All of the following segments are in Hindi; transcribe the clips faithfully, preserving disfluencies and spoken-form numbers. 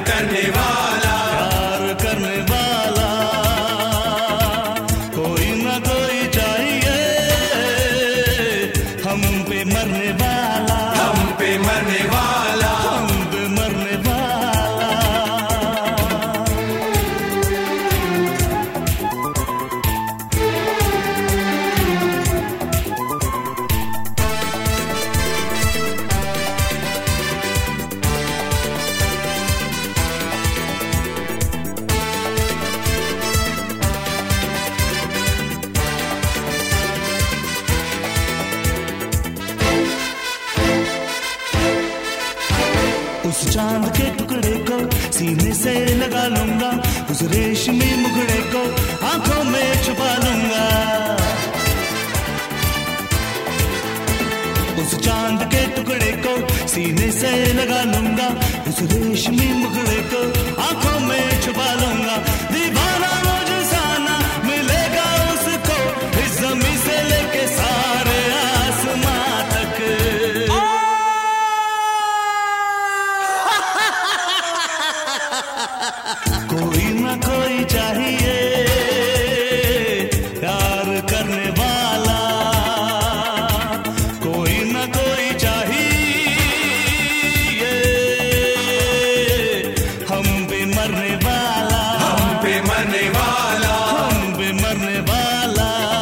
करने वाला, प्यार करने वाला कोई ना कोई चाहिए, हम पे मरने वाला, हम पे मरने वाला, हम पे मरने वाला। उस चांद के टुकड़े को सीने से लगा लूंगा, उस रेशमी मुखड़े को आंखों में छुपा लूंगा। उस चांद के टुकड़े को सीने से लगा लूंगा, उस रेशमी मुखड़े को आंखों में छुपा लूंगा। दीवाना मुझे साना मिलेगा उसको, इस ज़मीं से लेके सारे आसमां तक। कोई ना कोई चाहिए प्यार करने वाला, कोई ना कोई चाहिए हम पे मरने वाला, हम पे मरने वाला, हम पे मरने वाला।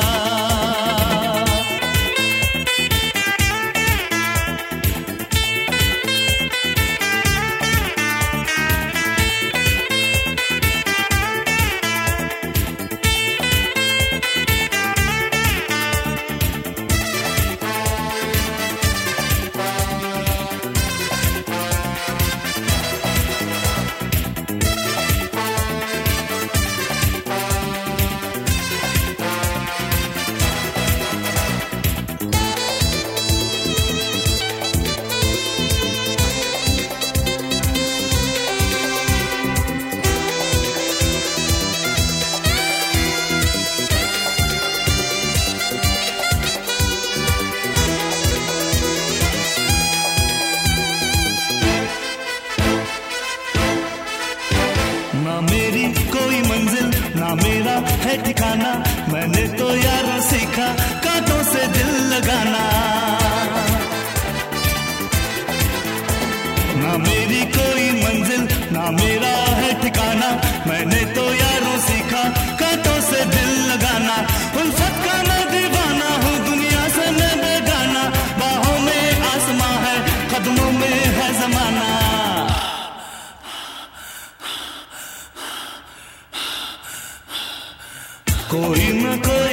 ना मेरी कोई मंजिल, ना मेरा है ठिकाना, मैंने तो यार सीखा कांटों से दिल लगाना। ना मेरी कोई मंजिल, ना मेरा है ठिकाना, मैंने तो यारों सीखा कांटों से दिल लगाना। उल्फत का मैं दीवाना हूँ, दुनिया से मैं बेगाना, बाहों में आसमां है, कदमों में है जमाना। कोई न कोई